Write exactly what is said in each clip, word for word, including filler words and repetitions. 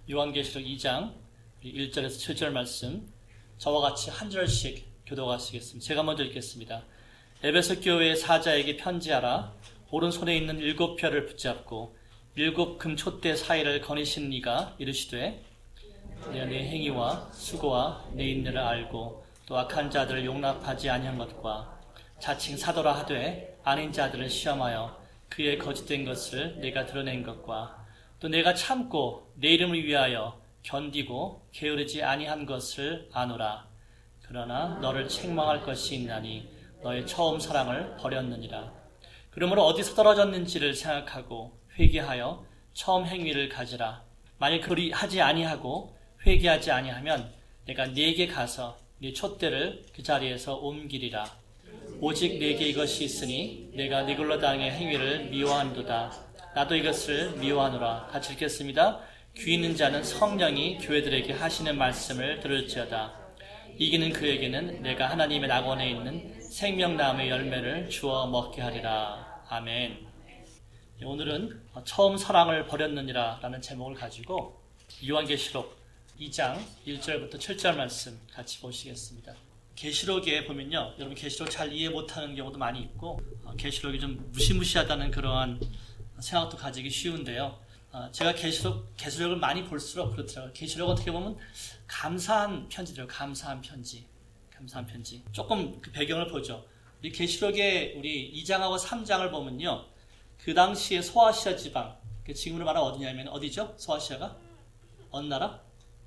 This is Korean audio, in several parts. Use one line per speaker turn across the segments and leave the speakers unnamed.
요한계시록 이 장 일 절에서 칠 절 말씀 저와 같이 한 절씩 교독하시겠습니다. 제가 먼저 읽겠습니다. 에베소 교회의 사자에게 편지하라. 오른손에 있는 일곱 별을 붙잡고 일곱 금 촛대 사이를 거니신 이가 이르시되 내가 내 행위와 수고와 내 인내를 알고 또 악한 자들을 용납하지 아니한 것과 자칭 사도라 하되 아닌 자들을 시험하여 그의 거짓된 것을 내가 드러낸 것과 또 내가 참고 내 이름을 위하여 견디고 게으르지 아니한 것을 아노라. 그러나 너를 책망할 것이 있나니 너의 처음 사랑을 버렸느니라. 그러므로 어디서 떨어졌는지를 생각하고 회개하여 처음 행위를 가지라. 만일 그리 하지 아니하고 회개하지 아니하면 내가 네게 가서 네 촛대를 그 자리에서 옮기리라. 오직 네게 이것이 있으니 내가 니골라당의 행위를 미워한도다. 나도 이것을 미워하노라. 같이 읽겠습니다. 귀 있는 자는 성령이 교회들에게 하시는 말씀을 들을지어다. 이기는 그에게는 내가 하나님의 낙원에 있는 생명나무의 열매를 주어 먹게 하리라. 아멘. 오늘은 처음 사랑을 버렸느니라 라는 제목을 가지고 요한계시록 이 장 일 절부터 칠 절 말씀 같이 보시겠습니다. 계시록에 보면요, 여러분 계시록 잘 이해 못하는 경우도 많이 있고 계시록이 좀 무시무시하다는 그러한 생각도 가지기 쉬운데요. 제가 계시록, 계시록을 많이 볼수록 그렇더라고요. 계시록 어떻게 보면 감사한 편지들이에요. 감사한 편지. 감사한 편지. 조금 그 배경을 보죠. 우리 계시록의 우리 이 장하고 삼 장을 보면요. 그 당시에 소아시아 지방, 지금으로 말하면 어디냐면 어디죠? 소아시아가? 어느 나라?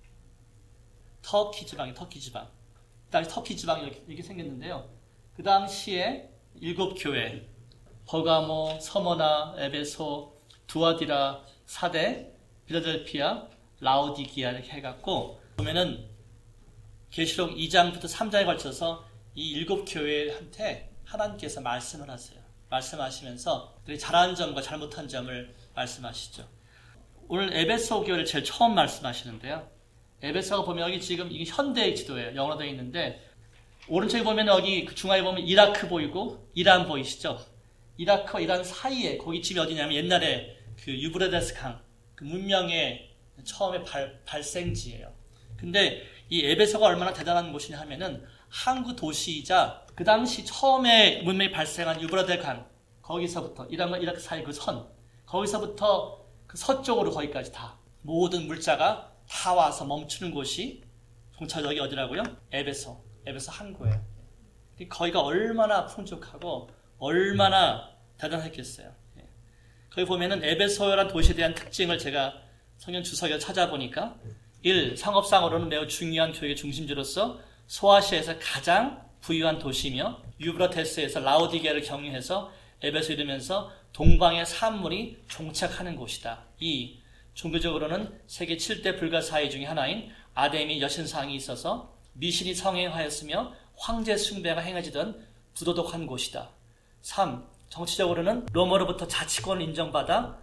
터키 지방이 터키 지방. 그 당시 터키 지방이 이렇게, 이렇게 생겼는데요. 그 당시에 일곱 교회, 버가모, 서머나, 에베소, 두아디라, 사대, 필라델피아, 라오디기아 이렇게 해갖고 보면은 계시록 이 장부터 삼 장에 걸쳐서 이 일곱 교회한테 하나님께서 말씀을 하세요. 말씀하시면서 그들이 잘한 점과 잘못한 점을 말씀하시죠. 오늘 에베소 교회를 제일 처음 말씀하시는데요. 에베소가 보면 여기 지금 이게 현대의 지도예요. 영어로 되어 있는데 오른쪽에 보면 여기 그 중앙에 보면 이라크 보이고 이란 보이시죠? 이라크와 이란 사이에 거기 집이 어디냐면 옛날에 그 유브라데스 강, 그 문명의 처음에 발, 발생지예요. 근데 이 에베소가 얼마나 대단한 곳이냐 하면은 항구 도시이자 그 당시 처음에 문명이 발생한 유브라데스 강, 거기서부터 이란과 이라크 사이 그 선, 거기서부터 그 서쪽으로 거기까지 다 모든 물자가 다 와서 멈추는 곳이 종차적이 어디라고요? 에베소, 에베소 항구예요. 거기가 얼마나 풍족하고 얼마나 대단했겠어요. 거기 보면은 에베소라는 도시에 대한 특징을 제가 성경 주석에서 찾아보니까 일. 상업상으로는 매우 중요한 교육의 중심지로서 소아시아에서 가장 부유한 도시며 유브라테스에서 라오디게를 경유해서 에베소 이르면서 동방의 산물이 종착하는 곳이다. 이. 종교적으로는 세계 칠 대 불가사의 중에 하나인 아데미 여신상이 있어서 미신이 성행하였으며 황제 숭배가 행해지던 부도덕한 곳이다. 삼. 정치적으로는 로마로부터 자치권을 인정받아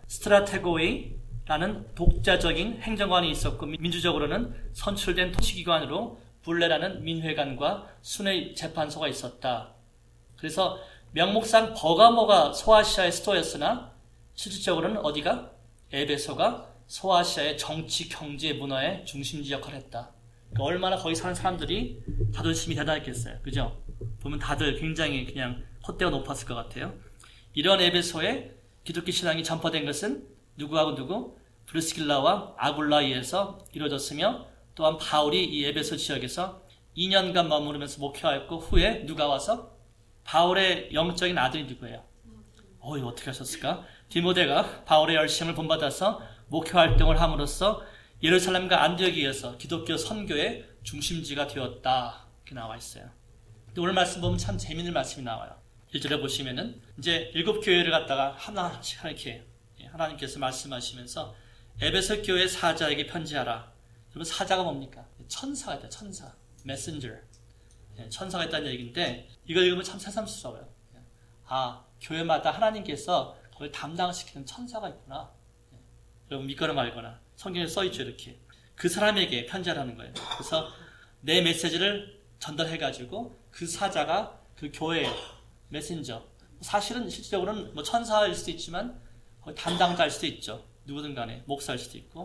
스트라테고이라는 독자적인 행정관이 있었고 민주적으로는 선출된 통치기관으로 불레라는 민회관과 순회 재판소가 있었다. 그래서 명목상 버가모가 소아시아의 수도였으나 실질적으로는 어디가? 에베소가 소아시아의 정치, 경제, 문화의 중심지 역할을 했다. 그러니까 얼마나 거기 사는 사람들이 자존심이 대단했겠어요. 그죠? 보면 다들 굉장히 그냥 콧대가 높았을 것 같아요. 이런 에베소에 기독교 신앙이 전파된 것은 누구하고 누구? 브리스길라와 아굴라에 의해서 이루어졌으며 또한 바울이 이 에베소 지역에서 이 년간 머무르면서 목회하였고 후에 누가 와서? 바울의 영적인 아들이 누구예요? 어, 이거 어떻게 하셨을까? 디모데가 바울의 열심을 본받아서 목회활동을 함으로써 예루살렘과 안디옥에서 기독교 선교의 중심지가 되었다. 이렇게 나와 있어요. 근데 오늘 말씀 보면 참 재미있는 말씀이 나와요. 일 절에 보시면은 이제 일곱 교회를 갖다가 하나씩 이렇게 하나님께서 말씀하시면서 에베소 교회 사자에게 편지하라. 여러분 사자가 뭡니까? 천사가 있다. 천사. 메신저. 천사가 있다는 얘기인데 이걸 읽으면 참 새삼스러워요. 아, 교회마다 하나님께서 그걸 담당시키는 천사가 있구나. 여러분 믿거나 말거나 성경에 써있죠. 이렇게 그 사람에게 편지하라는 거예요. 그래서 내 메시지를 전달해가지고 그 사자가 그 교회에 메신저. 사실은 실질적으로는 뭐 천사일 수도 있지만 거의 담당자일 수도 있죠. 누구든 간에 목사일 수도 있고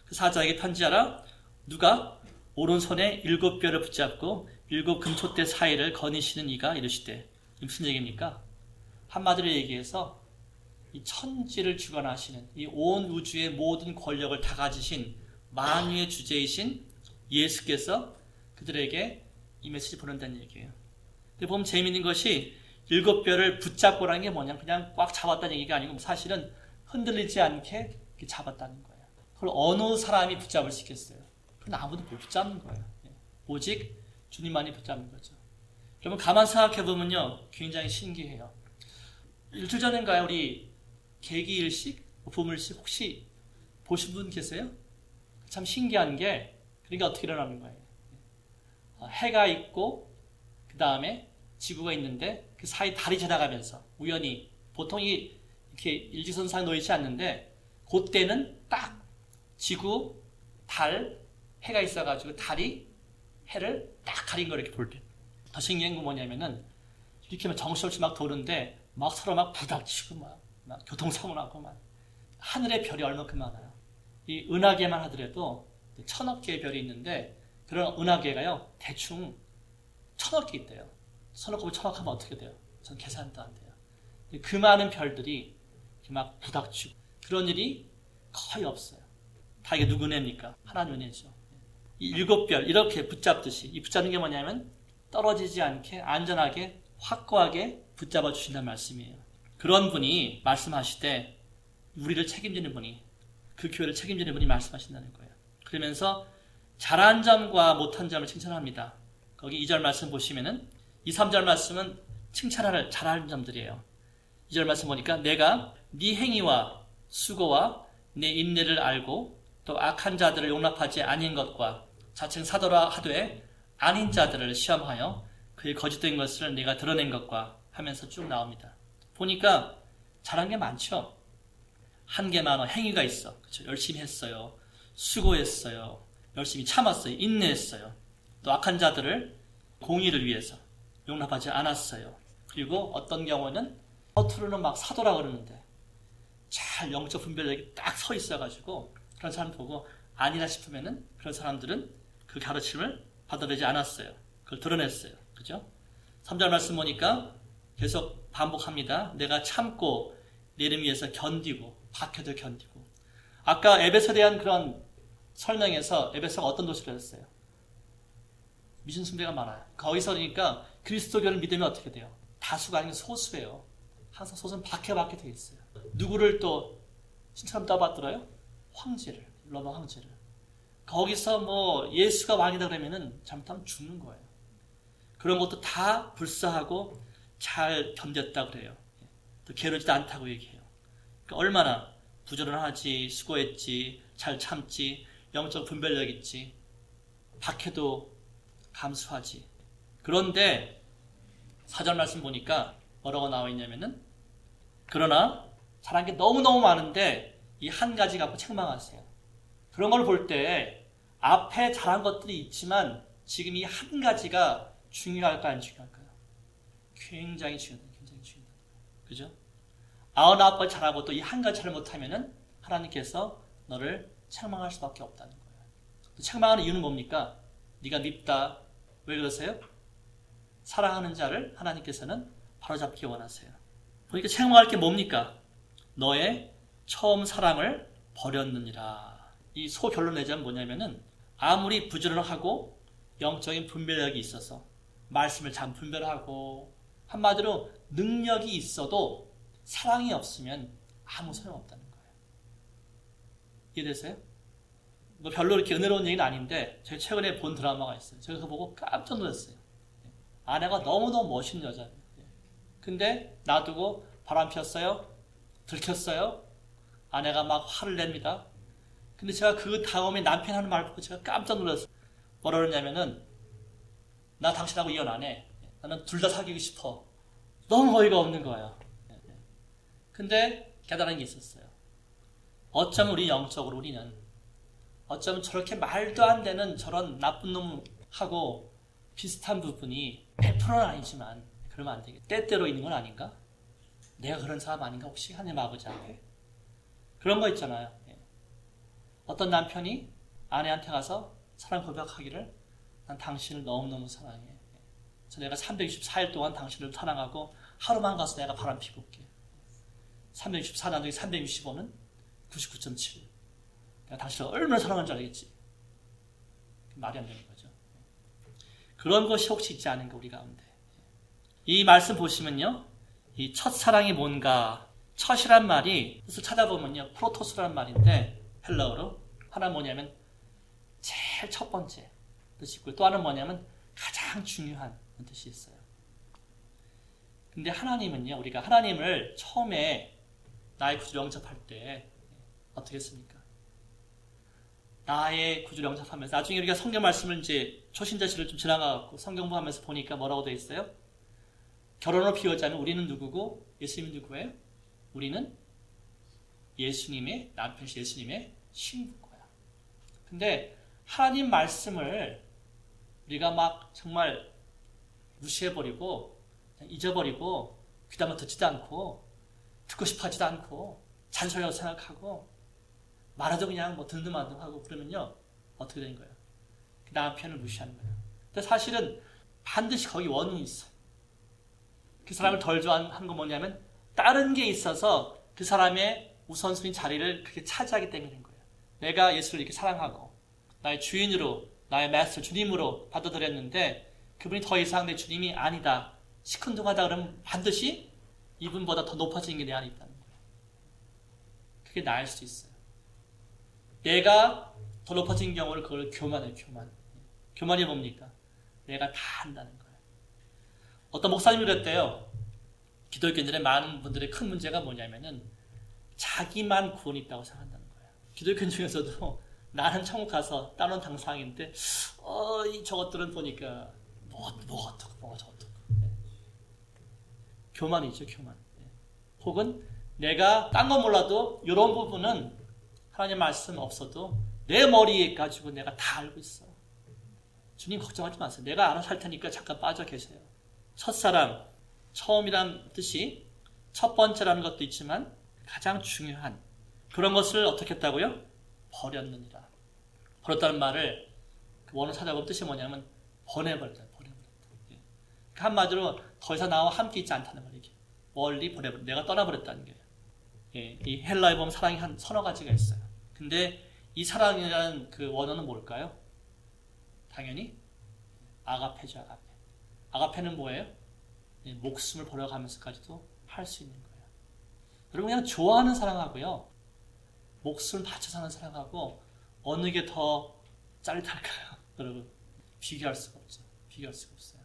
그 사자에게 편지하라. 누가 오른손에 일곱 뼈를 붙잡고 일곱 금촛대 사이를 거니시는 이가 이르시되. 무슨 얘기입니까? 한마디로 얘기해서 이 천지를 주관하시는 이 온 우주의 모든 권력을 다 가지신 만유의 주제이신 예수께서 그들에게 이 메시지 보낸다는 얘기예요. 근데 보면 재미있는 것이 일곱 뼈를 붙잡고라는 게 뭐냐, 그냥 꽉 잡았다는 얘기가 아니고 사실은 흔들리지 않게 이렇게 잡았다는 거예요. 그걸 어느 사람이 붙잡을 수 있겠어요? 그건 아무도 못 붙잡는 거예요. 오직 주님만이 붙잡는 거죠. 여러분 가만 생각해 보면요, 굉장히 신기해요. 일주일 전인가요, 우리 계기일식, 부물식 혹시 보신 분 계세요? 참 신기한 게, 그러니까 어떻게 일어나는 거예요? 해가 있고 그 다음에 지구가 있는데 그 사이 달이 지나가면서 우연히, 보통 이 이렇게 일직선상에 놓이지 않는데 그때는 딱 지구, 달, 해가 있어가지고 달이 해를 딱 가린 걸 이렇게 볼 때. 더 신기한 건 뭐냐면은 이렇게 막 정신없이 막 도는데 막 서로 막 부닥치고 막, 막 교통사고 나고 막. 하늘에 별이 얼마큼 많아요. 이 은하계만 하더라도 천억 개의 별이 있는데 그런 은하계가요 대충 천억 개 있대요. 천억 곱하기 천억 하면 어떻게 돼요? 전 계산도 안 돼요. 그 많은 별들이 이렇게 막 부닥치고 그런 일이 거의 없어요. 다 이게 누구 은혜입니까? 하나님 은혜죠. 이 일곱 별 이렇게 붙잡듯이, 이 붙잡는 게 뭐냐면 떨어지지 않게 안전하게 확고하게 붙잡아 주신다는 말씀이에요. 그런 분이 말씀하시되 우리를 책임지는 분이, 그 교회를 책임지는 분이 말씀하신다는 거예요. 그러면서 잘한 점과 못한 점을 칭찬합니다. 거기 이 절 말씀 보시면은 이, 삼 절 말씀은 칭찬할 잘한 점들이에요. 이 절 말씀 보니까 내가 네 행위와 수고와 내 인내를 알고 또 악한 자들을 용납하지 아닌 것과 자칭 사도라 하되 아닌 자들을 시험하여 그의 거짓된 것을 내가 드러낸 것과 하면서 쭉 나옵니다. 보니까 잘한 게 많죠. 한 개 많아 행위가 있어. 그렇죠? 열심히 했어요. 수고했어요. 열심히 참았어요. 인내했어요. 또 악한 자들을 공의를 위해서 용납하지 않았어요. 그리고 어떤 경우는 겉으로는 막 사도라 그러는데 잘 영적 분별력이 딱 서 있어가지고 그런 사람 보고 아니라 싶으면은 그런 사람들은 그 가르침을 받아들이지 않았어요. 그걸 드러냈어요. 그죠? 삼 절 말씀 보니까 계속 반복합니다. 내가 참고 내 이름 위해서 견디고 박해도 견디고. 아까 에베소에 대한 그런 설명에서 에베소가 어떤 도시를 했어요? 미신 숭배가 많아요. 거기서 그러니까 그리스도교를 믿으면 어떻게 돼요? 다수가 아니고 소수예요. 항상 소수는 박해받게 돼 있어요. 누구를 또 신처럼 떠받들어요? 황제를, 로마 황제를. 거기서 뭐 예수가 왕이다 그러면은 잘못하면 죽는 거예요. 그런 것도 다 불사하고 잘 견뎠다 그래요. 또 게으르지도 않다고 얘기해요. 그러니까 얼마나 부지런하지, 수고했지, 잘 참지, 영적 분별력 있지, 박해도 감수하지. 그런데 사절 말씀 보니까 뭐라고 나와 있냐면은 그러나 잘한 게 너무너무 많은데 이 한 가지 갖고 책망하세요. 그런 걸 볼 때 앞에 잘한 것들이 있지만 지금 이 한 가지가 중요할까 안 중요할까요? 굉장히 중요하다. 굉장히 중요하다. 그죠? 아흔아홉 번 잘하고 또 이 한 가지 잘못하면은 하나님께서 너를 책망할 수밖에 없다는 거예요. 책망하는 이유는 뭡니까? 네가 밉다. 왜 그러세요? 사랑하는 자를 하나님께서는 바로잡기 원하세요. 그러니까 책망할 게 뭡니까? 너의 처음 사랑을 버렸느니라. 이 소결론 내자면 뭐냐면은 아무리 부지런하고 영적인 분별력이 있어서 말씀을 잘 분별하고 한마디로 능력이 있어도 사랑이 없으면 아무 소용없다는 거예요. 이해되세요? 뭐 별로 이렇게 은혜로운 얘기는 아닌데 제가 최근에 본 드라마가 있어요. 제가 그거 보고 깜짝 놀랐어요. 아내가 너무너무 멋있는 여자예요. 근데 놔두고 바람 폈어요. 들켰어요. 아내가 막 화를 냅니다. 근데 제가 그 다음에 남편 하는 말 보고 제가 깜짝 놀랐어요. 뭐라 그러냐면은 나 당신하고 이혼 안 해. 나는 둘 다 사귀고 싶어. 너무 어이가 없는 거예요. 근데 깨달은 게 있었어요. 어쩌면 우리 영적으로 우리는 어쩌면 저렇게 말도 안 되는 저런 나쁜 놈하고 비슷한 부분이 백 퍼센트는 아니지만 그러면 안 되겠다. 때때로 있는 건 아닌가? 내가 그런 사람 아닌가 혹시 하나님 아버지 앞에? 그런 거 있잖아요. 어떤 남편이 아내한테 가서 사랑 고백하기를 난 당신을 너무너무 사랑해. 그래서 내가 삼백육십사 일 동안 당신을 사랑하고 하루만 가서 내가 바람 피고 올게. 삼백육십사 나누기 삼백육십오는 구십구 점 칠. 내가 당신을 얼마나 사랑하는 줄 알겠지. 말이 안 되는 거죠. 그런 것이 혹시 있지 않은가 우리 가운데. 이 말씀 보시면요. 이 첫사랑이 뭔가, 첫이란 말이 뜻을 찾아보면요. 프로토스라는 말인데 헬라어로 하나 뭐냐면 제일 첫 번째 뜻이 있고요. 또 하나는 뭐냐면 가장 중요한 뜻이 있어요. 근데 하나님은요. 우리가 하나님을 처음에 나의 구주를 영접할 때 어떻게 했습니까? 나의 구주를 영접하면서 나중에 우리가 성경 말씀을 이제 초신자실을 좀 지나가고 성경 공부하면서 보니까 뭐라고 되어 있어요? 결혼을 비유하자면 우리는 누구고 예수님은 누구예요? 우리는 예수님의 남편이신 예수님의 신부고요. 근데 하나님 말씀을 우리가 막 정말 무시해버리고 잊어버리고 귀담아 듣지도 않고 듣고 싶어 하지도 않고 잔소리라고 생각하고 말아도 그냥 뭐 든든하고 하고 그러면요 어떻게 되는 거예요? 남편을 무시하는 거예요. 근데 사실은 반드시 거기 원인이 있어. 그 사람을 덜 좋아하는 건 뭐냐면 다른 게 있어서 그 사람의 우선순위 자리를 그렇게 차지하기 때문인 거예요. 내가 예수를 이렇게 사랑하고 나의 주인으로 나의 마스터 주님으로 받아들였는데 그분이 더 이상 내 주님이 아니다 시큰둥하다 그러면 반드시 이분보다 더 높아지는 게 내 안에 있다는 거예요. 그게 나일 수 있어요. 내가 더 높아진 경우를 그걸 교만해요. 교만. 교만이 뭡니까? 내가 다 한다는 거예요. 어떤 목사님이 그랬대요. 기독교인들의 많은 분들의 큰 문제가 뭐냐면은 자기만 구원이 있다고 생각한다는 거예요. 기독교인 중에서도 나는 천국 가서 따놓은 당상인데 어, 이 저것들은 보니까 뭐, 뭐가 어떻고 뭐가 저것고 네. 교만이죠. 교만. 네. 혹은 내가 딴 건 몰라도 이런 부분은 하나님 말씀 없어도 내 머리에 가지고 내가 다 알고 있어. 주님 걱정하지 마세요. 내가 알아서 할 테니까 잠깐 빠져 계세요. 첫사랑, 처음이란 뜻이 첫 번째라는 것도 있지만 가장 중요한 그런 것을 어떻게 했다고요? 버렸느니라. 버렸다는 말을 그 원어 찾아보면 뜻이 뭐냐면 보내버렸다. 보내버렸다. 예. 한마디로 더 이상 나와 함께 있지 않다는 말이죠. 멀리 보내버렸다. 내가 떠나버렸다는 거예요. 예. 이 헬라에 보면 사랑이 한 서너 가지가 있어요. 근데 이 사랑이라는 그 원어는 뭘까요? 당연히 아가페죠. 아가페. 아가페는 뭐예요? 예. 목숨을 버려가면서까지도 할 수 있는 거예요. 여러분 그냥 좋아하는 사랑하고요. 목숨을 바쳐 사는 사랑하고 어느 게 더 짜릿할까요? 여러분 비교할 수가 없죠. 비교할 수가 없어요.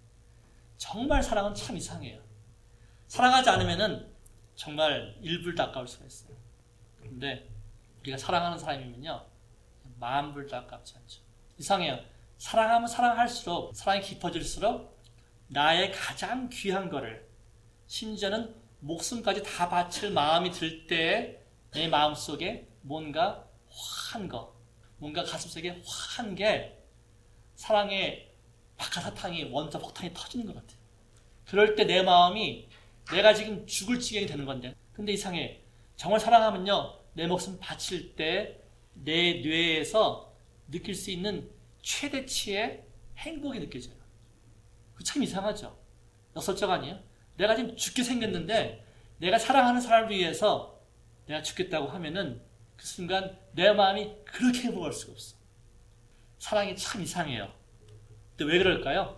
정말 사랑은 참 이상해요. 사랑하지 않으면은 정말 일불도 아까울 수가 있어요. 그런데 우리가 사랑하는 사람이면요 만불도 아깝지 않죠. 이상해요. 사랑하면 사랑할수록 사랑이 깊어질수록 나의 가장 귀한 거를 심지어는 목숨까지 다 바칠 마음이 들 때 내 마음속에 뭔가 화한 거, 뭔가 가슴속에 화한 게 사랑의 박하사탕이 원자 폭탄이 터지는 것 같아요. 그럴 때 내 마음이 내가 지금 죽을 지경이 되는 건데 근데 이상해. 정말 사랑하면요 내 목숨 바칠 때 내 뇌에서 느낄 수 있는 최대치의 행복이 느껴져요. 그 참 이상하죠. 역설적 아니에요? 내가 지금 죽게 생겼는데 내가 사랑하는 사람을 위해서 내가 죽겠다고 하면은 그 순간 내 마음이 그렇게 행복할 수가 없어. 사랑이 참 이상해요. 근데 왜 그럴까요?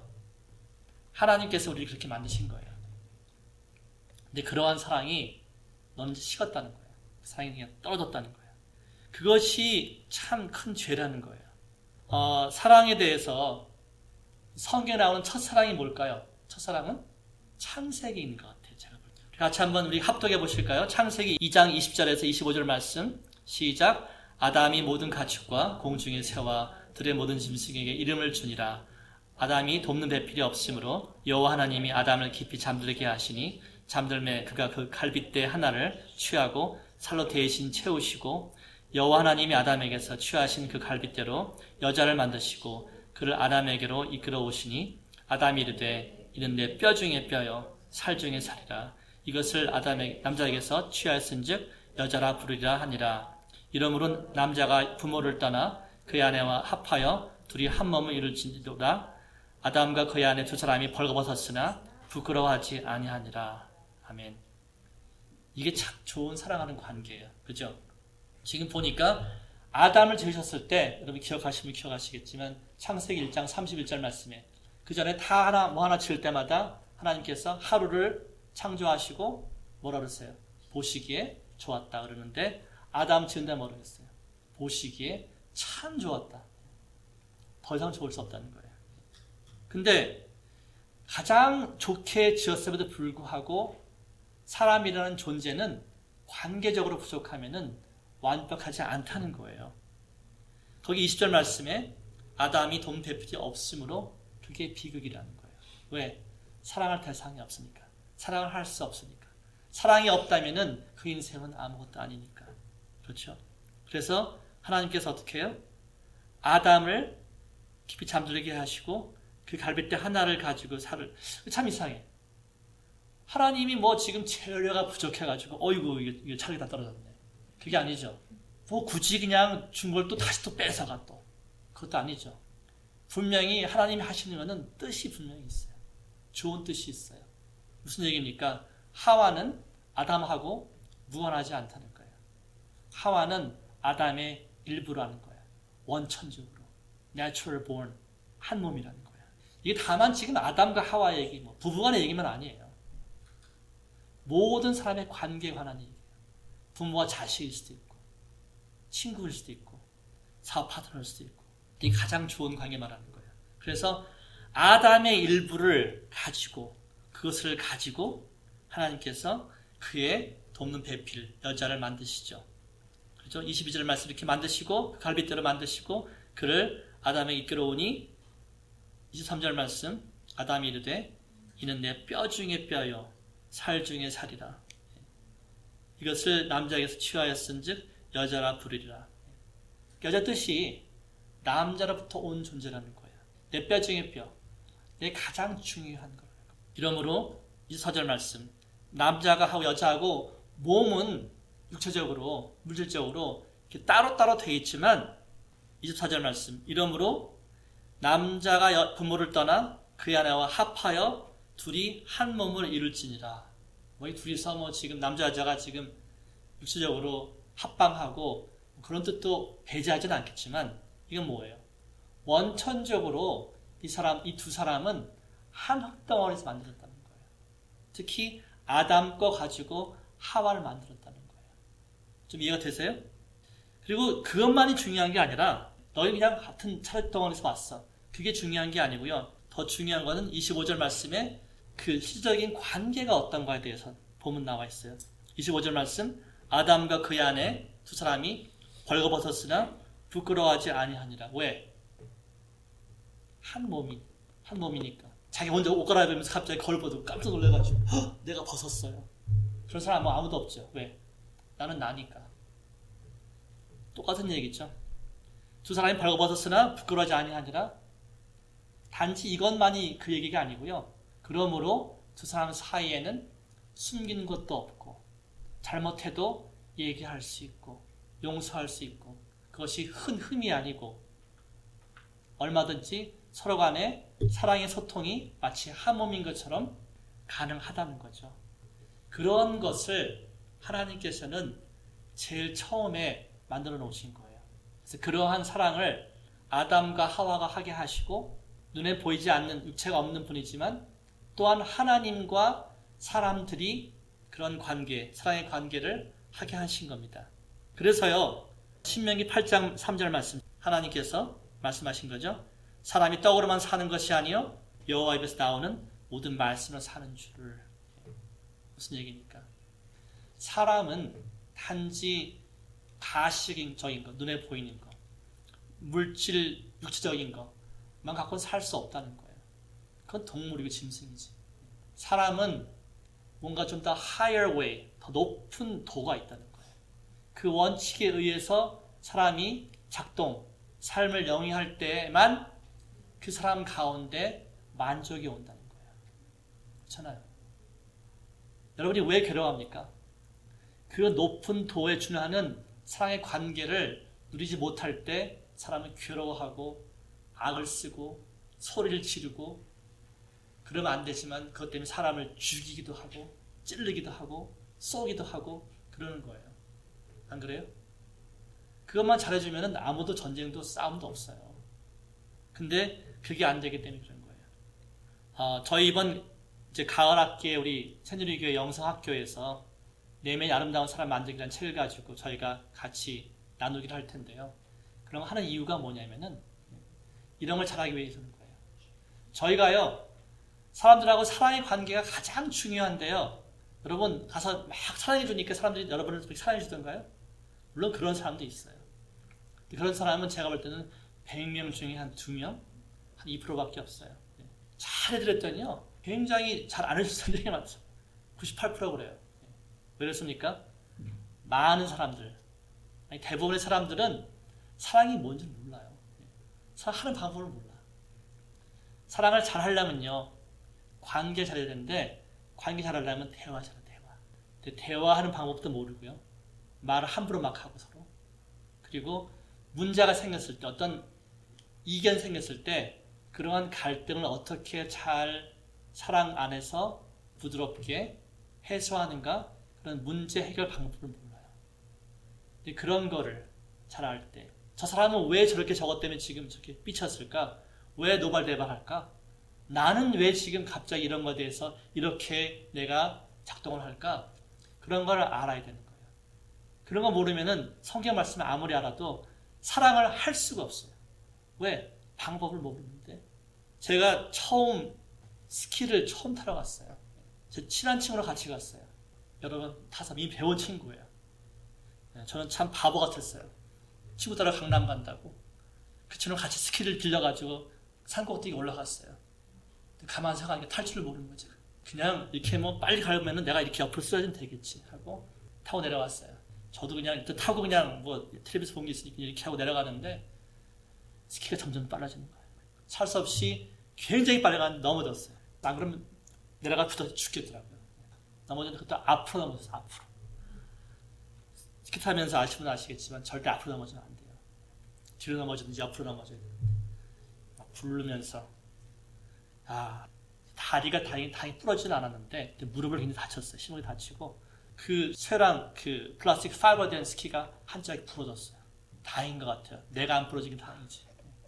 하나님께서 우리를 그렇게 만드신 거예요. 근데 그러한 사랑이 너는 식었다는 거예요. 그 사랑이 그냥 떨어졌다는 거예요. 그것이 참 큰 죄라는 거예요. 어, 사랑에 대해서 성경에 나오는 첫사랑이 뭘까요? 첫사랑은 창세기인 것 같아요. 제가 볼 때. 같이 한번 우리 합독해 보실까요? 창세기 이 장 이십 절에서 이십오 절 말씀 시작. 아담이 모든 가축과 공중의 새와 들의 모든 짐승에게 이름을 주니라. 아담이 돕는 배필이 없으므로 여호와 하나님이 아담을 깊이 잠들게 하시니 잠들매 그가 그 갈빗대 하나를 취하고 살로 대신 채우시고 여호와 하나님이 아담에게서 취하신 그 갈빗대로 여자를 만드시고 그를 아담에게로 이끌어 오시니 아담이 이르되 이는 내 뼈 중에 뼈요 살 중에 살이라. 이것을 아담의 남자에게서 취하였은즉 여자라 부르리라 하니라. 이러므로 남자가 부모를 떠나 그의 아내와 합하여 둘이 한 몸을 이룰지니라. 아담과 그의 아내 두 사람이 벌거벗었으나 부끄러워하지 아니하니라. 아멘. 이게 참 좋은 사랑하는 관계예요. 그죠? 지금 보니까 아담을 지으셨을 때 여러분 기억하시면 기억하시겠지만 창세기 일 장 삼십일 절 말씀에 그 전에 다 하나 뭐 하나 지을 때마다 하나님께서 하루를 창조하시고 뭐라 그랬어요? 보시기에 좋았다 그러는데 아담 지은 데 뭐라 그랬어요? 보시기에 참 좋았다. 더 이상 좋을 수 없다는 거예요. 근데 가장 좋게 지었음에도 불구하고 사람이라는 존재는 관계적으로 부족하면은 완벽하지 않다는 거예요. 거기 이십 절 말씀에 아담이 돈 베풀이 없으므로 그게 비극이라는 거예요. 왜? 사랑할 대상이 없으니까. 사랑을 할 수 없으니까. 사랑이 없다면은 그 인생은 아무것도 아니니까. 그렇죠? 그래서 하나님께서 어떻게 해요? 아담을 깊이 잠들게 하시고 그 갈빗대 하나를 가지고 살을. 참 이상해. 하나님이 뭐 지금 재료가 부족해가지고 어이구 이게, 이게 차라리 다 떨어졌네. 그게 아니죠. 뭐 굳이 그냥 준 걸 또 다시 또 뺏어가 또. 그것도 아니죠. 분명히 하나님이 하시는 것은 뜻이 분명히 있어요. 좋은 뜻이 있어요. 무슨 얘기입니까? 하와는 아담하고 무관하지 않다는 거예요. 하와는 아담의 일부라는 거예요. 원천적으로. Natural born. 한 몸이라는 거예요. 이게 다만 지금 아담과 하와의 얘기, 뭐 부부간의 얘기만 아니에요. 모든 사람의 관계에 관한 얘기예요. 부모와 자식일 수도 있고, 친구일 수도 있고, 사업 파트너일 수도 있고, 이게 가장 좋은 관계 말하는 거예요. 그래서 아담의 일부를 가지고, 그것을 가지고 하나님께서 그의 돕는 배필, 여자를 만드시죠. 그렇죠? 이십이 절 말씀 이렇게 만드시고, 그 갈빗대로 만드시고, 그를 아담에 이끌어오니, 이십삼 절 말씀, 아담이 이르되, 이는 내 뼈 중에 뼈요, 살 중에 살이라. 이것을 남자에게서 취하였은즉 여자라 부르리라. 여자 뜻이 남자로부터 온 존재라는 거예요. 내 뼈 중에 뼈, 내 가장 중요한 거예요. 이러므로 이십사 절 말씀, 남자가 하고 여자하고 몸은 육체적으로 물질적으로 이렇게 따로따로 되어 있지만 이십사 절 말씀, 이러므로 남자가 부모를 떠나 그의 아내와 합하여 둘이 한 몸을 이룰지니라. 뭐 이 둘이서 뭐 지금 남자 여자가 지금 육체적으로 합방하고 그런 뜻도 배제하지는 않겠지만 이건 뭐예요? 원천적으로 이 사람, 이 두 사람은 한 흙덩어리에서 만들었다는 거예요. 특히 아담 거 가지고 하와를 만들었다는 거예요. 좀 이해가 되세요? 그리고 그것만이 중요한 게 아니라 너희 그냥 같은 찰흙덩어리에서 왔어. 그게 중요한 게 아니고요. 더 중요한 거는 이십오 절 말씀에 그 실질적인 관계가 어떤가에 대해서 보면 나와 있어요. 이십오 절 말씀, 아담과 그의 아내 두 사람이 벌거벗었으나 부끄러워하지 아니하니라. 왜? 한 몸이, 한 몸이니까. 자기 혼자 옷 갈아입으면서 갑자기 거울 보고 깜짝 놀래가지고 헉, 내가 벗었어요. 그런 사람 뭐 아무도 없죠. 왜? 나는 나니까. 똑같은 얘기죠. 두 사람이 벌거벗었으나 부끄러워하지 아니하니라. 단지 이것만이 그 얘기가 아니고요. 그러므로 두 사람 사이에는 숨기는 것도 없고 잘못해도 얘기할 수 있고 용서할 수 있고 그것이 큰 흠이 아니고 얼마든지 서로 간의 사랑의 소통이 마치 한 몸인 것처럼 가능하다는 거죠. 그런 것을 하나님께서는 제일 처음에 만들어 놓으신 거예요. 그래서 그러한 사랑을 아담과 하와가 하게 하시고 눈에 보이지 않는 육체가 없는 분이지만 또한 하나님과 사람들이 그런 관계, 사랑의 관계를 하게 하신 겁니다. 그래서요, 신명기 팔 장 삼 절 말씀, 하나님께서 말씀하신 거죠. 사람이 떡으로만 사는 것이 아니요 여호와 입에서 나오는 모든 말씀으로 사는 줄을. 무슨 얘기입니까? 사람은 단지 가시적인 것, 눈에 보이는 것, 물질, 육체적인 것만 갖고는 살 수 없다는 거예요. 그건 동물이고 짐승이지. 사람은 뭔가 좀 더 higher way, 더 높은 도가 있다는 거예요. 그 원칙에 의해서 사람이 작동, 삶을 영위할 때만 그 사람 가운데 만족이 온다는 거예요. 그렇잖아요. 여러분이 왜 괴로워합니까? 그 높은 도에 준하는 사랑의 관계를 누리지 못할 때 사람은 괴로워하고 악을 쓰고 소리를 지르고 그러면 안 되지만 그것 때문에 사람을 죽이기도 하고 찔르기도 하고 쏘기도 하고 그러는 거예요. 안 그래요? 그것만 잘해주면 아무도 전쟁도 싸움도 없어요. 근데 그게 안 되기 때문에 그런 거예요. 어, 저희 이번 이제 가을 학기에 우리 새누리교회 영성학교에서 내면이 아름다운 사람 만들기라는 책을 가지고 저희가 같이 나누기를 할 텐데요. 그럼 하는 이유가 뭐냐면은 이런 걸 잘하기 위해서는 거예요. 저희가요 사람들하고 사랑의 관계가 가장 중요한데요. 여러분 가서 막 사랑해 주니까 사람들이 여러분을 그렇게 사랑해 주던가요? 물론 그런 사람도 있어요. 그런 사람은 제가 볼 때는 백 명 중에 한 두 명? 한 이 퍼센트밖에 없어요. 잘해드렸더니요 굉장히 잘 안 해주는 사람들이 많죠. 구십팔 퍼센트 그래요. 왜 그렇습니까? 많은 사람들, 아니 대부분의 사람들은 사랑이 뭔지 몰라요. 사랑하는 방법을 몰라. 사랑을 잘 하려면요 관계 잘해야 되는데 관계 잘하려면 대화 잘해야 대화. 근데 대화하는 방법도 모르고요. 말을 함부로 막 하고 서로. 그리고 문제가 생겼을 때 어떤 이견 생겼을 때 그러한 갈등을 어떻게 잘 사랑 안에서 부드럽게 해소하는가 그런 문제 해결 방법을 몰라요. 근데 그런 거를 잘 알 때 저 사람은 왜 저렇게 저것 때문에 지금 저렇게 삐쳤을까? 왜 노발대발할까? 나는 왜 지금 갑자기 이런 거에 대해서 이렇게 내가 작동을 할까? 그런 걸 알아야 되는 거예요. 그런 거 모르면은 성경 말씀을 아무리 알아도 사랑을 할 수가 없어요. 왜? 방법을 모르는데. 제가 처음 스키를 처음 타러 갔어요. 제 친한 친구랑 같이 갔어요. 여러분 타서 이미 배운 친구예요. 저는 참 바보 같았어요. 친구 따라 강남 간다고. 그 친구랑 같이 스키를 빌려가지고 산꼭대기 올라갔어요. 가만히 생각하니까 탈 줄을 모르는 거죠. 그냥 이렇게 뭐 빨리 가려면 내가 이렇게 옆으로 쓰러지면 되겠지 하고 타고 내려왔어요. 저도 그냥 타고 그냥 뭐 텔레비에서 본 게 있으니까 이렇게 하고 내려가는데 스키가 점점 빨라지는 거예요. 살 수 없이 굉장히 빨리 가는데 넘어졌어요. 안 그러면 내려가 부터 죽겠더라고요. 넘어졌는데 그것도 앞으로 넘어졌어요. 앞으로. 스키 타면서 아시면 아시겠지만 절대 앞으로 넘어지면 안 돼요. 뒤로 넘어지든지 옆으로 넘어져야 돼요. 막 굴르면서 아 다리가 다행히, 다행히 부러지진 않았는데 무릎을 굉장히 다쳤어요. 심하게 다치고 그 쇠랑 그 플라스틱 파이버 된 스키가 한짝이 부러졌어요. 다행인 것 같아요. 내가 안 부러지긴 다행이지.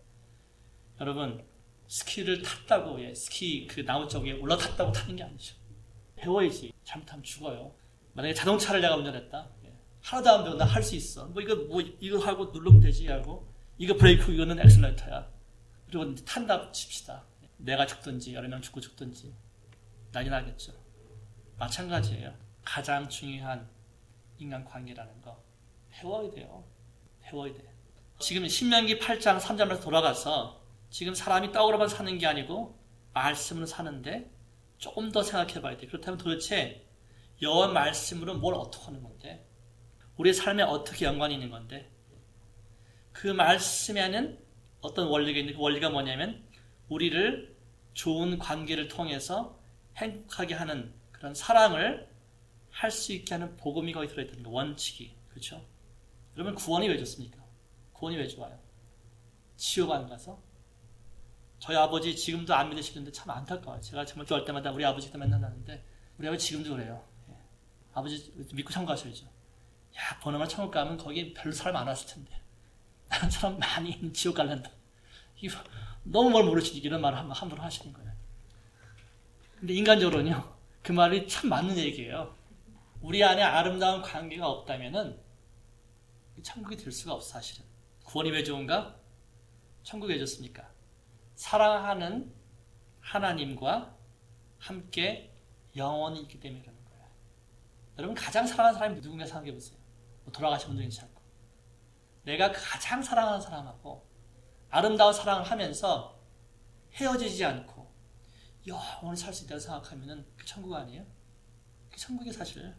여러분 스키를 탔다고 예, 스키 그 나무 쪽에 올라탔다고 타는 게 아니죠. 배워야지. 잘못하면 죽어요. 만약에 자동차를 내가 운전했다. 예, 하나도 안 배워 나 할 수 있어. 뭐 이거 뭐 이거 하고 누르면 되지 하고 이거 브레이크 이거는 엑셀레이터야. 그리고 탄다 칩시다. 내가 죽든지 여러 명 죽고 죽든지 난리 나겠죠. 마찬가지예요. 가장 중요한 인간관계라는 거 배워야 돼요. 배워야 돼. 지금 신명기 팔 장 삼 절에서 돌아가서 지금 사람이 떡으로만 사는 게 아니고 말씀으로 사는데 조금 더 생각해 봐야 돼. 그렇다면 도대체 여호와 말씀으로 뭘 어떻게 하는 건데? 우리의 삶에 어떻게 연관이 있는 건데? 그 말씀에는 어떤 원리가 있는데 그 원리가 뭐냐면 우리를 좋은 관계를 통해서 행복하게 하는 그런 사랑을 할 수 있게 하는 복음이 거기 들어있다는 거, 원칙이. 그렇죠? 여러분 구원이 왜 좋습니까? 구원이 왜 좋아요? 지옥 안 가서? 저희 아버지 지금도 안 믿으시는데 참 안타까워요. 제가 정말 좋아할 때마다 우리 아버지 때문에 만나는데 우리 아버지 지금도 그래요. 예. 아버지 믿고 천국 가셔야죠. 야, 번호만 천국 가면 거기 별로 사람 안 왔을 텐데. 다른 사람 많이 있는 지옥 갈란다. 이거 너무 뭘 모르시니 이런 말을 함부로 하시는 거예요. 근데 인간적으로는요. 그 말이 참 맞는 얘기예요. 우리 안에 아름다운 관계가 없다면은 천국이 될 수가 없어 사실은. 구원이 왜 좋은가? 천국이 왜 좋습니까? 사랑하는 하나님과 함께 영원히 있기 때문에 그러는 거예요. 여러분 가장 사랑하는 사람이 누군가 생각해 보세요. 뭐 돌아가신 분도 괜찮고. 내가 가장 사랑하는 사람하고 아름다운 사랑을 하면서 헤어지지 않고 영원히 살 수 있다고 생각하면은 그 천국 아니에요? 그 천국이 사실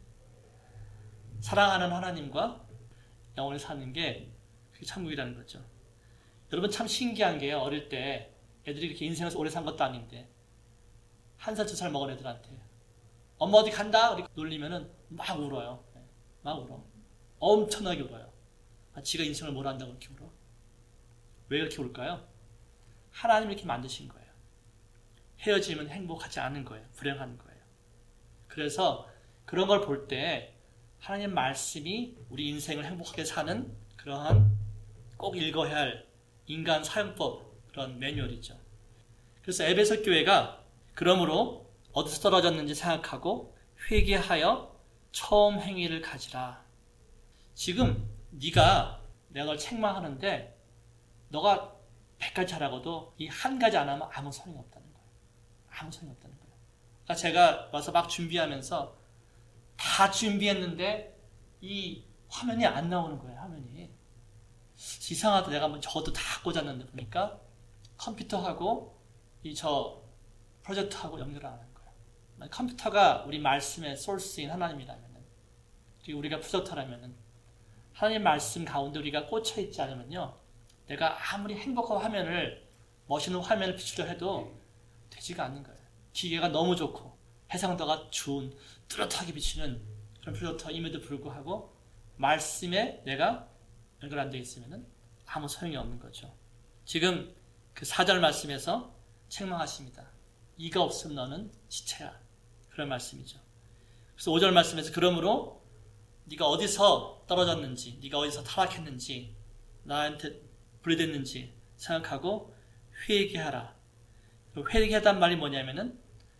사랑하는 하나님과 영원히 사는 게 그게 천국이라는 거죠. 여러분 참 신기한 게요. 어릴 때 애들이 그렇게 인생에서 오래 산 것도 아닌데 한 살, 두 살 먹은 애들한테 엄마 어디 간다? 이렇게 놀리면은 막 울어요. 막 울어. 엄청나게 울어요. 아, 지가 인생을 뭘 한다고 그렇게 울어? 왜 그렇게 울까요? 하나님이 이렇게 만드신 거예요. 헤어지면 행복하지 않은 거예요. 불행한 거예요. 그래서 그런 걸 볼 때 하나님 말씀이 우리 인생을 행복하게 사는 그러한 꼭 읽어야 할 인간 사용법, 그런 매뉴얼이죠. 그래서 에베소 교회가 그러므로 어디서 떨어졌는지 생각하고 회개하여 처음 행위를 가지라. 지금 네가 내가 널 책망하는데 너가 백 가지 잘하고도 이 한 가지 안 하면 아무 소용이 없다는 거예요. 아무 소용이 없다는 거예요. 그러니까 제가 와서 막 준비하면서 다 준비했는데 이 화면이 안 나오는 거예요. 화면이. 이상하다. 내가 뭐 저도 다 꽂았는데 보니까 컴퓨터하고 이 저 프로젝트하고 연결 안 하는 거예요. 컴퓨터가 우리 말씀의 소스인 하나님이라면은, 그리고 우리가 프로젝터라면은 하나님 말씀 가운데 우리가 꽂혀 있지 않으면요, 내가 아무리 행복한 화면을, 멋있는 화면을 비추려 해도 되지가 않는 거예요. 기계가 너무 좋고 해상도가 좋은 뚜렷하게 비치는 그런 프로젝터임에도 불구하고 말씀에 내가 연결 안 되어 있으면 아무 소용이 없는 거죠. 지금 그 사 절 말씀에서 책망하십니다. 이가 없으면 너는 시체야. 그런 말씀이죠. 그래서 오 절 말씀에서 그러므로 네가 어디서 떨어졌는지, 네가 어디서 타락했는지, 나한테 분리됐는지 생각하고 회개하라. 회개하단 말이 뭐냐면은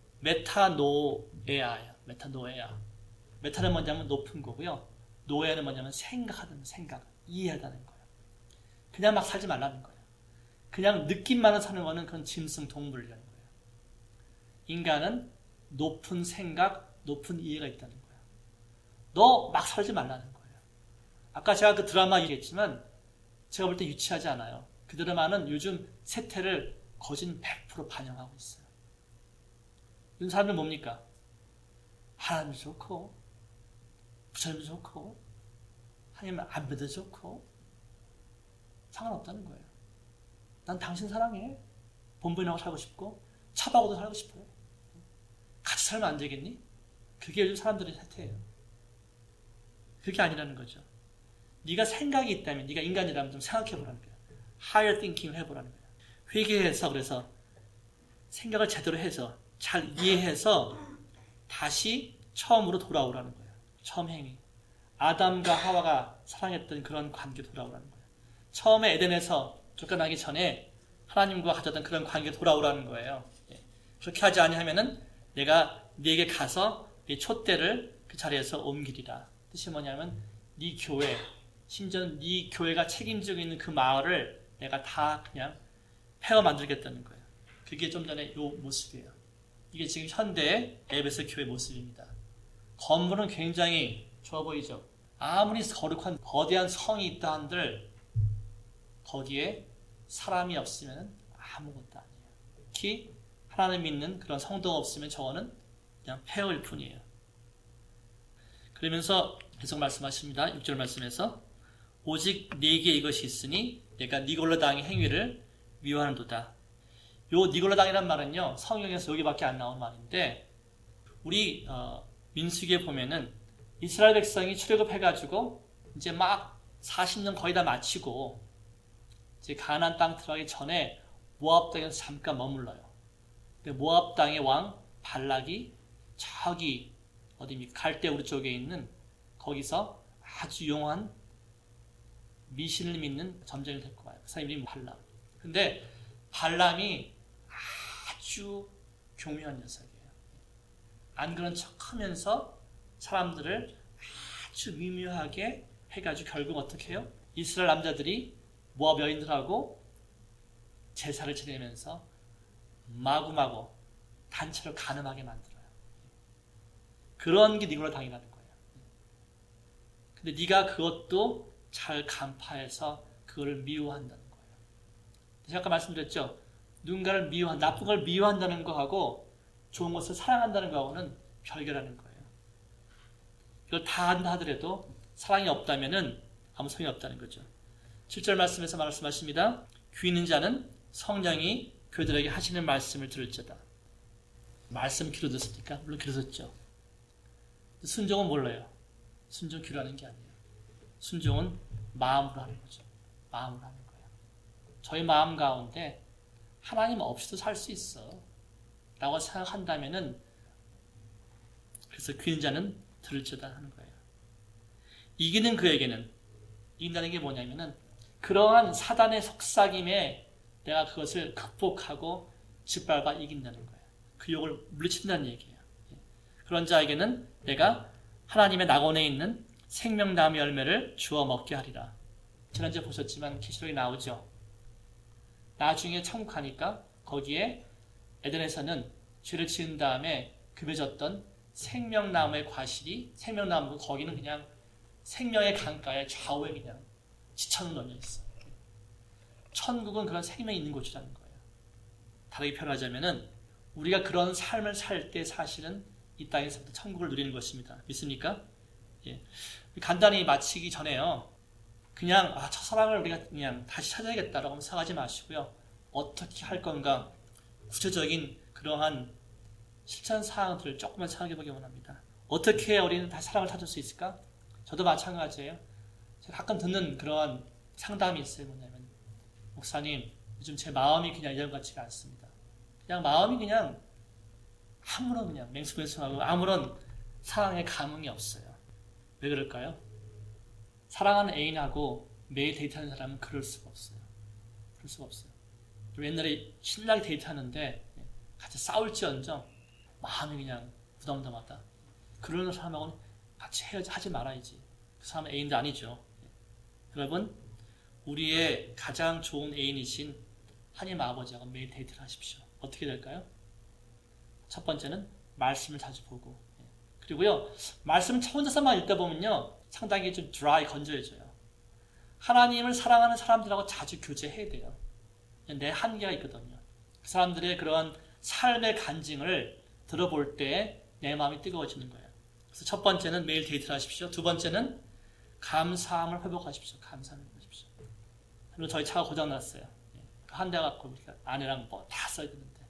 메타노에아예요. 메타노에아. 메타는 뭐냐면 높은 거고요. 노에는 뭐냐면 생각하는 생각, 이해하다는 거예요. 그냥 막 살지 말라는 거예요. 그냥 느낌만을 사는 거는 그건 짐승 동물이라는 거예요. 인간은 높은 생각, 높은 이해가 있다는 거예요. 너 막 살지 말라는 거예요. 아까 제가 그 드라마 얘기했지만 제가 볼 때 유치하지 않아요. 그 드라마는 요즘 세태를 거진 백 퍼센트 반영하고 있어요. 요즘 사람들 뭡니까? 하나님도 좋고 부처님도 좋고 하나님 안 믿어도 좋고 상관없다는 거예요. 난 당신 사랑해. 본부인하고 살고 싶고 차박하고도 살고 싶어요. 같이 살면 안 되겠니? 그게 요즘 사람들의 세태예요. 그게 아니라는 거죠. 네가 생각이 있다면, 네가 인간이라면 좀 생각해보라는 거예요. higher thinking을 해보라는 거예요. 회개해서, 그래서 생각을 제대로 해서 잘 이해해서 다시 처음으로 돌아오라는 거예요. 처음 행위. 아담과 하와가 사랑했던 그런 관계 돌아오라는 거예요. 처음에 에덴에서 쫓겨나기 전에 하나님과 가졌던 그런 관계 돌아오라는 거예요. 그렇게 하지 아니하면은 내가 네게 가서 네 촛대를 그 자리에서 옮기리라. 뜻이 뭐냐면 네 교회, 심지어 네 교회가 책임지고 있는 그 마을을 내가 다 그냥 폐허 만들겠다는 거예요. 그게 좀 전에 요 모습이에요. 이게 지금 현대의 에베소 교회 모습입니다. 건물은 굉장히 좋아 보이죠. 아무리 거룩한 거대한 성이 있다 한들 거기에 사람이 없으면 아무것도 아니에요. 특히 하나님 믿는 그런 성도가 없으면 저거는 그냥 폐허일 뿐이에요. 그러면서 계속 말씀하십니다. 육 절 말씀에서 오직 네게 이것이 있으니 내가 니골라당의 행위를 미워하는도다. 요 니골라당이란 말은요, 성경에서 여기밖에 안 나온 말인데 우리 어, 민수기에 보면은 이스라엘 백성이 출애굽해가지고 이제 막 사십 년 거의 다 마치고 이제 가나안 땅 들어가기 전에 모압 땅에서 잠깐 머물러요. 근데 모압 땅의 왕 발락이 저기 어디입니까? 갈대우르 쪽에 있는 거기서 아주 용한 미신을 믿는 점쟁이를 데리고 와요. 그 사람이 이름이 발람. 근데 발람이 아주 교묘한 녀석이에요. 안 그런 척 하면서 사람들을 아주 미묘하게 해가지고 결국 어떻게 해요? 이스라엘 남자들이 모압 여인들하고 제사를 지내면서 마구마구 단체로 간음하게 만들어요. 그런 게 니골라당이라는 거예요. 근데 네가 그것도 잘 간파해서 그거를 미워한다는 거예요. 제가 아까 말씀드렸죠. 누군가를 미워한, 나쁜 걸 미워한다는 거하고 좋은 것을 사랑한다는 거하고는 별개라는 거예요. 이걸 다 한다 하더라도 사랑이 없다면은 아무 소용이 없다는 거죠. 칠 절 말씀에서 말씀하십니다. 귀 있는 자는 성령이 그들에게 하시는 말씀을 들을지어다. 말씀 귀로 듣습니까? 물론 귀로 듣죠. 순종은 몰라요. 순종 귀로 하는 게 아니에요. 순종은 마음으로 하는 거죠. 마음으로 하는 거예요. 저희 마음 가운데 하나님 없이도 살 수 있어 라고 생각한다면은, 그래서 귀인 자는 들을지어다 하는 거예요. 이기는 그에게는, 이긴다는 게 뭐냐면은 그러한 사단의 속삭임에 내가 그것을 극복하고 짓밟아 이긴다는 거예요. 그 욕을 물리친다는 얘기예요. 그런 자에게는 내가 하나님의 낙원에 있는 생명나무 열매를 주워 먹게 하리라. 지난주에 보셨지만 계시록이 나오죠. 나중에 천국 가니까 거기에 에덴에서는 죄를 지은 다음에 금해졌던 생명나무의 과실이, 생명나무 거기는 그냥 생명의 강가에 좌우에 그냥 지천을 널려 있어. 천국은 그런 생명이 있는 곳이라는 거예요. 다르게 표현하자면은 우리가 그런 삶을 살 때 사실은 이 땅에서부터 천국을 누리는 것입니다. 믿습니까? 예. 간단히 마치기 전에요. 그냥 아, 첫사랑을 우리가 그냥 다시 찾아야겠다라고 생각하지 마시고요. 어떻게 할 건가 구체적인 그러한 실천 사항들을 조금만 생각해 보기 원합니다. 어떻게 우리는 다시 사랑을 찾을 수 있을까? 저도 마찬가지예요. 제가 가끔 듣는 그러한 상담이 있어요. 뭐냐면 목사님, 요즘 제 마음이 그냥 예전 같지가 않습니다. 그냥 마음이 그냥 아무런 그냥 맹수맹수하고 아무런 사랑의 감흥이 없어요. 왜 그럴까요? 사랑하는 애인하고 매일 데이트하는 사람은 그럴 수가 없어요. 그럴 수가 없어요. 옛날에 신나게 데이트하는데 같이 싸울지언정 마음이 그냥 부담담하다. 그런 사람하고는 같이 헤어지 하지 말아야지. 그 사람은 애인도 아니죠. 여러분, 우리의 가장 좋은 애인이신 하나님 아버지하고 매일 데이트를 하십시오. 어떻게 될까요? 첫 번째는 말씀을 자주 보고, 그리고요 말씀을 혼자서만 읽다 보면요 상당히 좀 드라이 건조해져요. 하나님을 사랑하는 사람들하고 자주 교제해야 돼요. 내 한계가 있거든요. 그 사람들의 그러한 삶의 간증을 들어볼 때 내 마음이 뜨거워지는 거예요. 그래서 첫 번째는 매일 데이트를 하십시오. 두 번째는 감사함을 회복하십시오. 감사함을 회복하십시오. 그리고 저희 차가 고장났어요. 한 대 갖고 아내랑 뭐 다 써야 되는데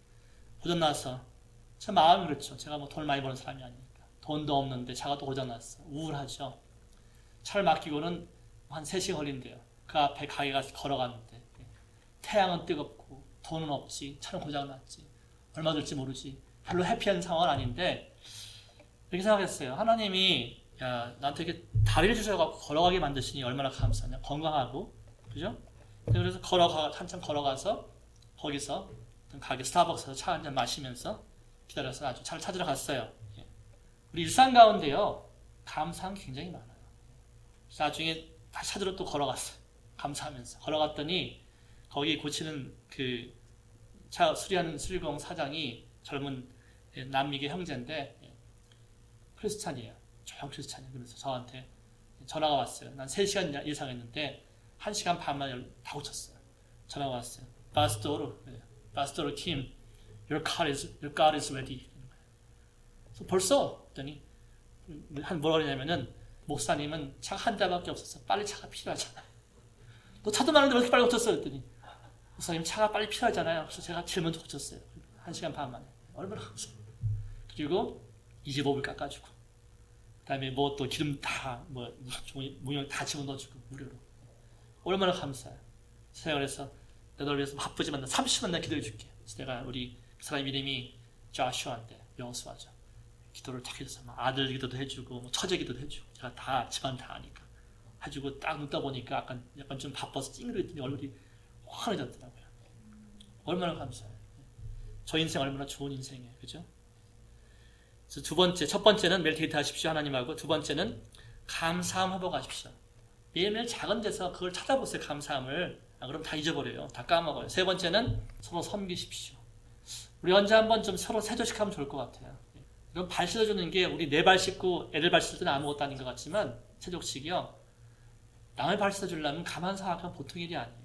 고장나서 제 마음이 그렇죠. 제가 뭐 돈을 많이 버는 사람이 아니니까 돈도 없는데 차가 또 고장났어. 우울하죠. 차를 맡기고는 한 세 시간 걸린대요. 그 앞에 가게 가서 걸어갔는데 태양은 뜨겁고 돈은 없지, 차는 고장났지, 얼마 들지 모르지, 별로 해피한 상황은 아닌데 이렇게 생각했어요. 하나님이 야 나한테 이렇게 다리를 주셔서 걸어가게 만드시니 얼마나 감사하냐. 건강하고 그죠? 그래서 걸어가 한참 걸어가서 거기서 가게 스타벅스에서 차 한잔 마시면서 기다려서 아주 차를 찾으러 갔어요. 우리 일상 가운데요 감사한 게 굉장히 많아요. 나중에 다시 찾으러 또 걸어갔어요. 감사하면서 걸어갔더니 거기 고치는 그 차 수리하는 수리공 사장이 젊은 남미계 형제인데 크리스찬이에요. 조용 크리스찬이에요. 그래서 저한테 전화가 왔어요. 난 세 시간 예상했는데 한 시간 반 만에 다 고쳤어요. 전화가 왔어요. 바스토르, 바스토르 팀, your car is, your car is ready. 그래서 벌써 했더니 한 뭐라 그러냐면은 목사님은 차가 한 대밖에 없었어. 빨리 차가 필요하잖아요. 너 차도 많은데 왜 이렇게 빨리 고쳤어? 그랬더니 목사님 차가 빨리 필요하잖아요. 그래서 제가 제일 먼저 고쳤어요. 한 시간 반 만에. 얼마나 감사해요. 그리고 이십오 불 깎아주고 그 다음에 뭐 또 기름 다 뭐 무용 다 집어넣어주고 무료로. 얼마나 감사해요. 제가 그래서 너를 위해서 바쁘지만 나 삼십 분 나 기도해줄게. 그래서 내가 우리 그 사람 이름이 조슈아인데 여호수아죠. 기도를 탁 해줘서 막 아들 기도도 해주고 뭐 처제 기도도 해주고 제가 다 집안 다 아니까 해주고 딱 눈 떠보니까 약간 약간 좀 바빠서 찡그렸더니 얼굴이 환해졌더라고요. 얼마나 감사해요. 저 인생 얼마나 좋은 인생이에요. 그죠? 그래서 두 번째, 첫 번째는 매일 데이트 하십시오. 하나님하고. 두 번째는 감사함 회복하십시오. 매일매일 작은 데서 그걸 찾아보세요. 감사함을. 아, 그럼 다 잊어버려요. 다 까먹어요. 세 번째는 서로 섬기십시오. 우리 언제 한번 좀 서로 세조식 하면 좋을 것 같아요. 그럼 발 씻어주는 게 우리 내 발 씻고 애들 발 씻을 때는 아무것도 아닌 것 같지만 세족식이요. 남의 발 씻어주려면 가만 생각하면 보통 일이 아니에요.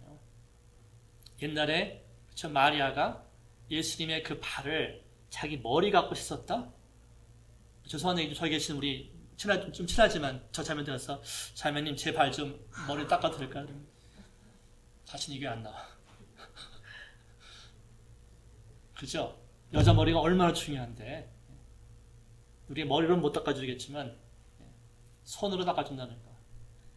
옛날에 그쵸, 마리아가 예수님의 그 발을 자기 머리 갖고 씻었다? 죄송한데 저기 계신 우리 친하, 좀 친하지만 저 자매 들어서 자매님 제 발 좀 머리 닦아도 될까요? 자신 이게 안 나와. 그죠? 여자 머리가 얼마나 중요한데 우리 머리로는 못 닦아주겠지만 손으로 닦아준다는 거.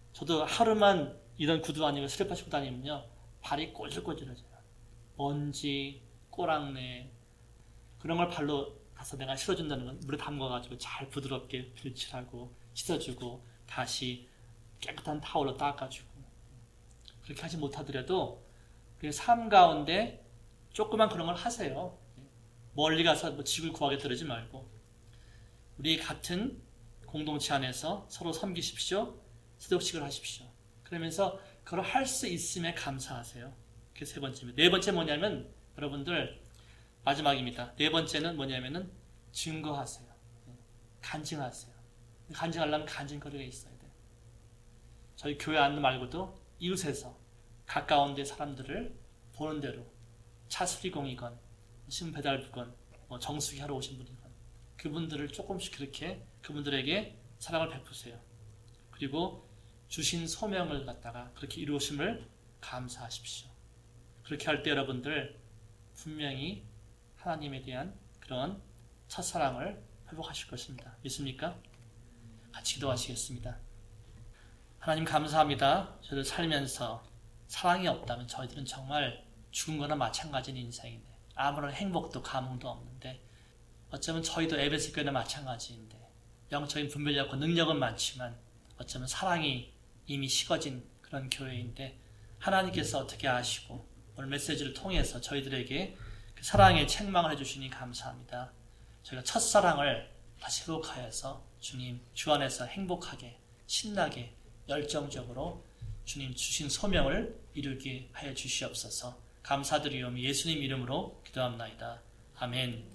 저도 하루만 이런 구두 아니고 슬리퍼 신고 다니면요, 발이 꼬질꼬질해져요. 먼지, 꼬랑내 그런 걸 발로 가서 내가 실어준다는 건 물에 담가가지고 잘 부드럽게 빌칠하고 씻어주고 다시 깨끗한 타올로 닦아주고, 그렇게 하지 못하더라도 그 삶 가운데 조그만 그런 걸 하세요. 멀리 가서 뭐 직을 구하게 들으지 말고 우리 같은 공동체 안에서 서로 섬기십시오. 세독식을 하십시오. 그러면서 그걸 할 수 있음에 감사하세요. 그게 세 번째입니다. 네 번째 뭐냐면, 여러분들 마지막입니다. 네 번째는 뭐냐면은 증거하세요. 간증하세요. 간증하려면 간증거리가 있어야 돼요. 저희 교회 안 말고도 이웃에서 가까운 데 사람들을 보는 대로 차 수리공이건 신문 배달부건 뭐 정수기 하러 오신 분이건 그분들을 조금씩 그렇게 그분들에게 사랑을 베푸세요. 그리고 주신 소명을 갖다가 그렇게 이루심을 감사하십시오. 그렇게 할 때 여러분들 분명히 하나님에 대한 그런 첫사랑을 회복하실 것입니다. 믿습니까? 같이 기도하시겠습니다. 하나님 감사합니다. 저희들 살면서 사랑이 없다면 저희들은 정말 죽은 거나 마찬가지인 인생인데 아무런 행복도 감흥도 없는데, 어쩌면 저희도 에베소 교회나 마찬가지인데 영적인 분별이 없고 능력은 많지만 어쩌면 사랑이 이미 식어진 그런 교회인데, 하나님께서 어떻게 아시고 오늘 메시지를 통해서 저희들에게 그 사랑의 책망을 해주시니 감사합니다. 저희가 첫사랑을 다시 회복하여서 주님 주 안에서 행복하게 신나게 열정적으로 주님 주신 소명을 이루게 하여 주시옵소서. 감사드리오며 예수님 이름으로 기도합나이다. 아멘.